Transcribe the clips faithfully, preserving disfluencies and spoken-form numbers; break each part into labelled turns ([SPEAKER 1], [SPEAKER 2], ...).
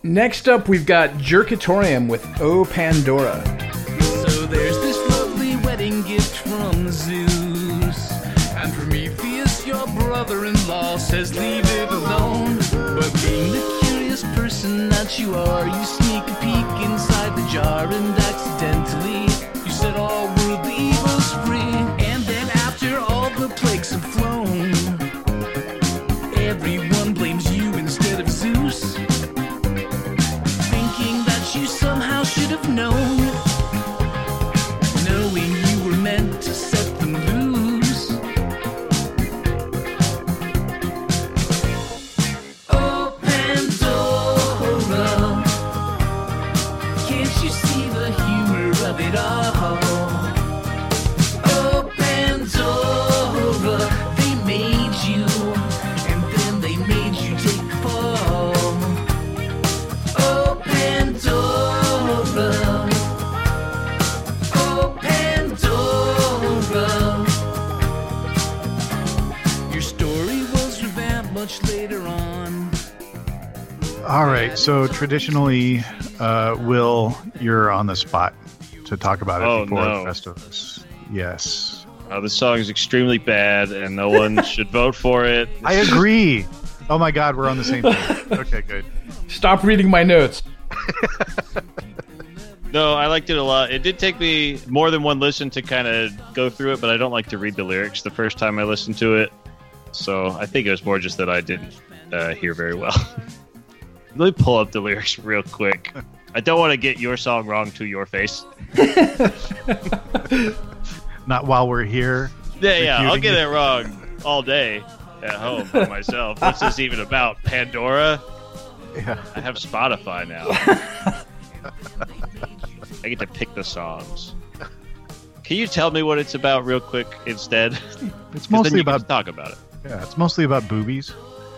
[SPEAKER 1] Next up, we've got Jerkatorium with O Pandora.
[SPEAKER 2] So there's this lovely wedding gift from Zeus, and Prometheus, your brother-in-law, says leave it alone. But being the curious person that you are, you sneak a peek inside the jar, and accidentally you set all worldly evils free. And then after all the plagues have flown, everyone blames you instead of Zeus, thinking that you somehow should have known, knowing you were meant to set them loose. Oh, Pandora, can't you see the humor of it all? Oh, Pandora, they made you, and then they made you take the fall. Oh, Pandora, oh, Pandora, your story was revamped much later on.
[SPEAKER 3] All right, so traditionally, uh, Will, you're on the spot to talk about it
[SPEAKER 4] Oh,
[SPEAKER 3] before
[SPEAKER 4] no.
[SPEAKER 3] Festivus. Yes.
[SPEAKER 4] Uh, the song is extremely bad, and no one should vote for it.
[SPEAKER 3] I agree. Oh my God, we're on the same page. Okay, good.
[SPEAKER 1] Stop reading my notes.
[SPEAKER 4] No, I liked it a lot. It did take me more than one listen to kind of go through it, but I don't like to read the lyrics the first time I listened to it. So I think it was more just that I didn't uh, hear very well. Let me pull up the lyrics real quick. I don't want to get your song wrong to your face.
[SPEAKER 3] Not while we're here.
[SPEAKER 4] Yeah, yeah, I'll
[SPEAKER 3] refuting
[SPEAKER 4] get
[SPEAKER 3] it.
[SPEAKER 4] it wrong all day at home by myself. What's this even about? Pandora?
[SPEAKER 3] Yeah.
[SPEAKER 4] I have Spotify now. I get to pick the songs. Can you tell me what it's about real quick instead?
[SPEAKER 3] It's
[SPEAKER 4] 'Cause
[SPEAKER 3] mostly
[SPEAKER 4] then you can
[SPEAKER 3] about
[SPEAKER 4] just talk about it.
[SPEAKER 3] yeah, it's mostly about boobies.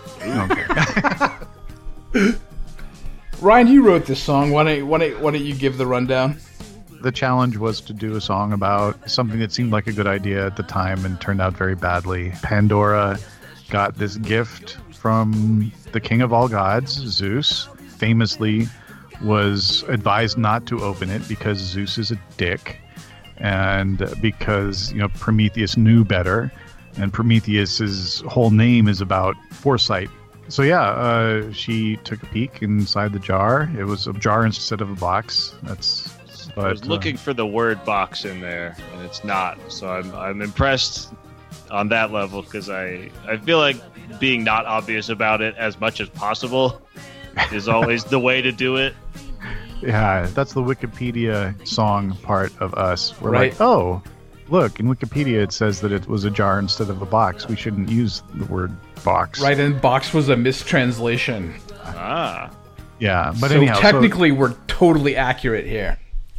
[SPEAKER 3] Okay.
[SPEAKER 1] Ryan, you wrote this song. Why don't, why don't, why don't you give the rundown?
[SPEAKER 3] The challenge was to do a song about something that seemed like a good idea at the time and turned out very badly. Pandora got this gift from the king of all gods, Zeus. Famously was advised not to open it because Zeus is a dick, and because, you know, Prometheus knew better, and Prometheus's whole name is about foresight. So yeah, uh, she took a peek inside the jar. It was a jar instead of a box. That's. But,
[SPEAKER 4] I was looking
[SPEAKER 3] uh,
[SPEAKER 4] for the word box in there, and it's not. So I'm I'm impressed on that level, because I, I feel like being not obvious about it as much as possible is always the way to do it.
[SPEAKER 3] Yeah, that's the Wikipedia song part of us. We're
[SPEAKER 1] Right.
[SPEAKER 3] like, oh, look, in Wikipedia it says that it was a jar instead of a box. We shouldn't use the word box.
[SPEAKER 1] Right, and box was a mistranslation.
[SPEAKER 4] Ah.
[SPEAKER 3] Yeah, but
[SPEAKER 1] so
[SPEAKER 3] anyhow. so-
[SPEAKER 1] technically, we're totally accurate here.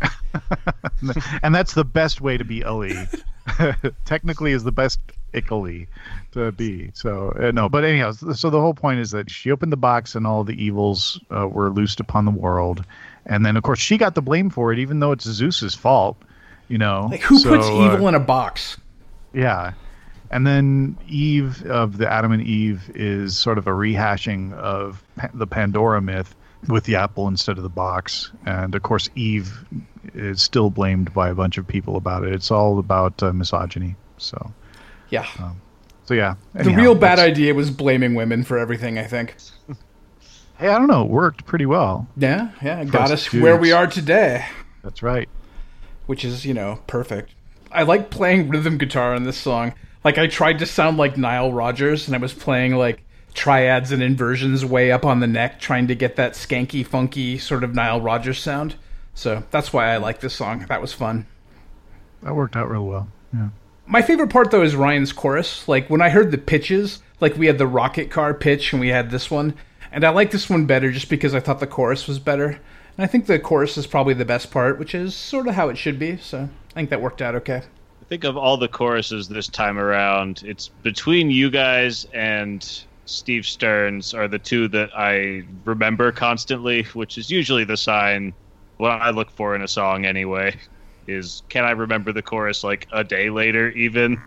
[SPEAKER 3] and that's the best way to be Uli. Technically is the best Ickley to be. So, uh, no, but anyhow, so the whole point is that she opened the box and all the evils uh, were loosed upon the world. And then, of course, she got the blame for it, even though it's Zeus's fault, you know.
[SPEAKER 1] Like, who
[SPEAKER 3] So,
[SPEAKER 1] puts evil
[SPEAKER 3] uh,
[SPEAKER 1] in a box?
[SPEAKER 3] Yeah. And then Eve of the Adam and Eve is sort of a rehashing of pa- the Pandora myth with the apple instead of the box. And, of course, Eve is still blamed by a bunch of people about it. It's all about uh, misogyny. So,
[SPEAKER 1] Yeah.
[SPEAKER 3] um, so yeah.
[SPEAKER 1] The
[SPEAKER 3] Anyhow,
[SPEAKER 1] real bad
[SPEAKER 3] that's-
[SPEAKER 1] idea was blaming women for everything, I think.
[SPEAKER 3] Hey, I don't know. It worked pretty well.
[SPEAKER 1] Yeah, yeah. Got
[SPEAKER 3] us
[SPEAKER 1] us where we
[SPEAKER 3] dudes.
[SPEAKER 1] are today,
[SPEAKER 3] That's right.
[SPEAKER 1] which is, you know, perfect. I like playing rhythm guitar on this song. Like, I tried to sound like Nile Rodgers, and I was playing, like, triads and inversions way up on the neck, trying to get that skanky, funky sort of Nile Rodgers sound. So that's why I like this song. That was fun.
[SPEAKER 3] That worked out real well. Yeah.
[SPEAKER 1] My favorite part, though, is Ryan's chorus. Like, when I heard the pitches, like, we had the rocket car pitch, and we had this one. And I like this one better just because I thought the chorus was better. And I think the chorus is probably the best part, which is sort of how it should be. So I think that worked out okay.
[SPEAKER 4] I think of all the choruses this time around, it's between you guys and Steve Stearns are the two that I remember constantly, which is usually the sign what I look for in a song anyway, is can I remember the chorus like a day later even?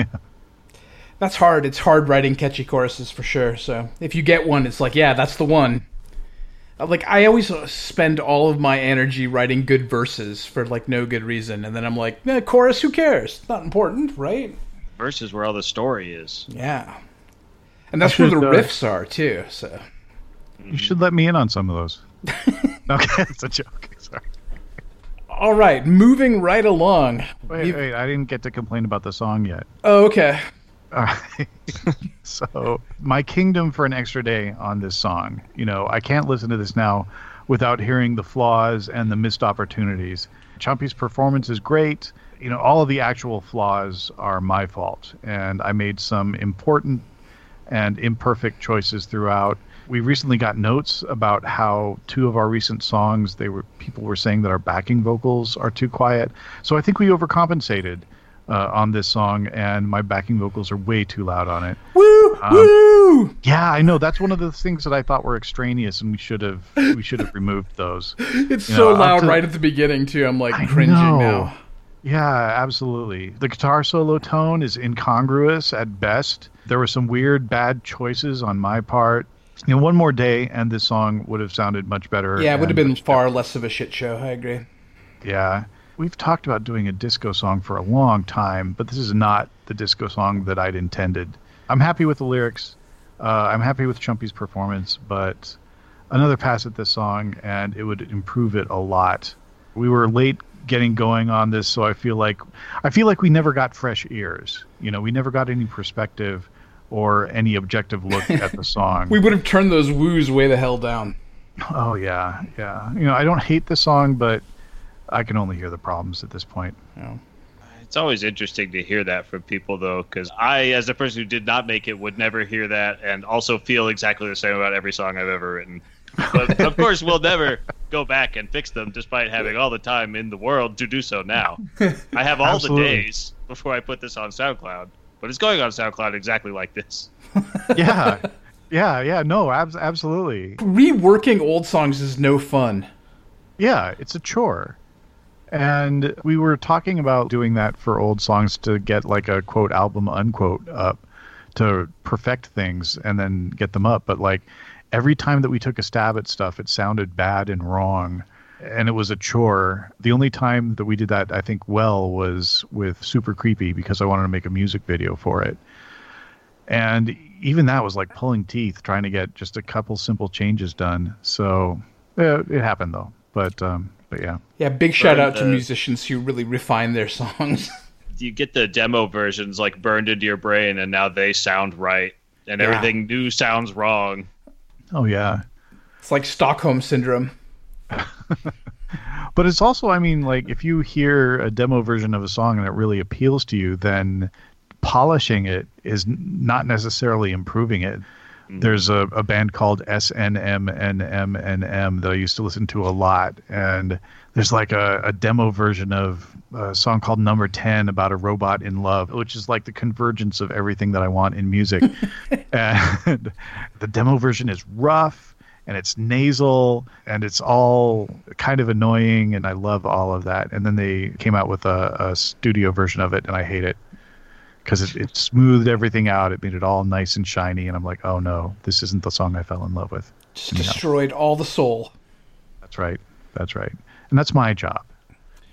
[SPEAKER 1] That's hard. It's hard writing catchy choruses for sure. So if you get one, it's like, yeah, that's the one. Like, I always spend all of my energy writing good verses for, like, no good reason. And then I'm like, eh, chorus, who cares? It's not important, right?
[SPEAKER 4] Verses where all the story is.
[SPEAKER 1] Yeah. And that's where the riffs are, too, so.
[SPEAKER 3] You should let me in on some of those. Okay, it's a joke. Sorry.
[SPEAKER 1] All right, moving right along.
[SPEAKER 3] Wait, wait, I didn't get to complain about the song yet.
[SPEAKER 1] Oh, okay.
[SPEAKER 3] All right. So, my kingdom for an extra day on this song. You know, I can't listen to this now without hearing the flaws and the missed opportunities. Chumpy's performance is great. You know, all of the actual flaws are my fault, and I made some important and imperfect choices throughout. We recently got notes about how two of our recent songs, they were people were saying that our backing vocals are too quiet. So I think we overcompensated uh, on this song, and my backing vocals are way too loud on it.
[SPEAKER 1] Woo!
[SPEAKER 3] Um,
[SPEAKER 1] woo!
[SPEAKER 3] Yeah, I know. That's one of the things that I thought were extraneous, and we should have we should have removed those.
[SPEAKER 1] It's
[SPEAKER 3] You
[SPEAKER 1] so
[SPEAKER 3] know,
[SPEAKER 1] loud
[SPEAKER 3] up to-
[SPEAKER 1] right at the beginning, too. I'm, like,
[SPEAKER 3] I
[SPEAKER 1] cringing
[SPEAKER 3] know.
[SPEAKER 1] now.
[SPEAKER 3] Yeah, absolutely. The guitar solo tone is incongruous at best. There were some weird, bad choices on my part. You know, one more day, and this song would have sounded much better.
[SPEAKER 1] Yeah, it would have
[SPEAKER 3] and
[SPEAKER 1] been
[SPEAKER 3] much
[SPEAKER 1] far less of a shit show. I agree.
[SPEAKER 3] Yeah. We've talked about doing a disco song for a long time, but this is not the disco song that I'd intended. I'm happy with the lyrics. Uh, I'm happy with Chumpy's performance, but another pass at this song, and it would improve it a lot. We were late getting going on this, so I feel like I feel like we never got fresh ears. You know, we never got any perspective or any objective look at the song.
[SPEAKER 1] We would have turned those woos way the hell down.
[SPEAKER 3] Oh yeah, yeah. You know, I don't hate the song, but I can only hear the problems at this point.
[SPEAKER 1] Yeah.
[SPEAKER 4] It's always interesting to hear that from people, though, because I, as a person who did not make it, would never hear that and also feel exactly the same about every song I've ever written. But, of course, we'll never go back and fix them, despite having all the time in the world to do so now. I have all
[SPEAKER 3] Absolutely.
[SPEAKER 4] the days before I put this on SoundCloud, but it's going on SoundCloud exactly like this.
[SPEAKER 3] Yeah, yeah, yeah. No, abs- absolutely.
[SPEAKER 1] Reworking old songs is no fun.
[SPEAKER 3] Yeah, it's a chore. And we were talking about doing that for old songs to get like a quote album unquote up to perfect things and then get them up. But like every time that we took a stab at stuff, it sounded bad and wrong. And it was a chore. The only time that we did that, I think, well, was with Super Creepy because I wanted to make a music video for it. And even that was like pulling teeth trying to get just a couple simple changes done. So yeah, it happened though. But um, but yeah.
[SPEAKER 1] Yeah, big shout out to
[SPEAKER 4] the-
[SPEAKER 1] musicians who really refine their songs.
[SPEAKER 4] You get the demo versions like burned into your brain, and now they sound right, and
[SPEAKER 1] Yeah.
[SPEAKER 4] everything new sounds wrong.
[SPEAKER 3] Oh yeah.
[SPEAKER 1] It's like Stockholm Syndrome.
[SPEAKER 3] But it's also, I mean, like if you hear a demo version of a song and it really appeals to you, then polishing it is n- not necessarily improving it. There's a, a band called S N M N M N M that I used to listen to a lot. And there's like a, a demo version of a song called Number ten about a robot in love, which is like the convergence of everything that I want in music. And the demo version is rough and it's nasal and it's all kind of annoying. And I love all of that. And then they came out with a, a studio version of it and I hate it. Because it, it smoothed everything out. It made it all nice and shiny. And I'm like, oh no, this isn't the song I fell in love with.
[SPEAKER 1] Just destroyed all the soul.
[SPEAKER 3] That's right. That's right. And that's my job.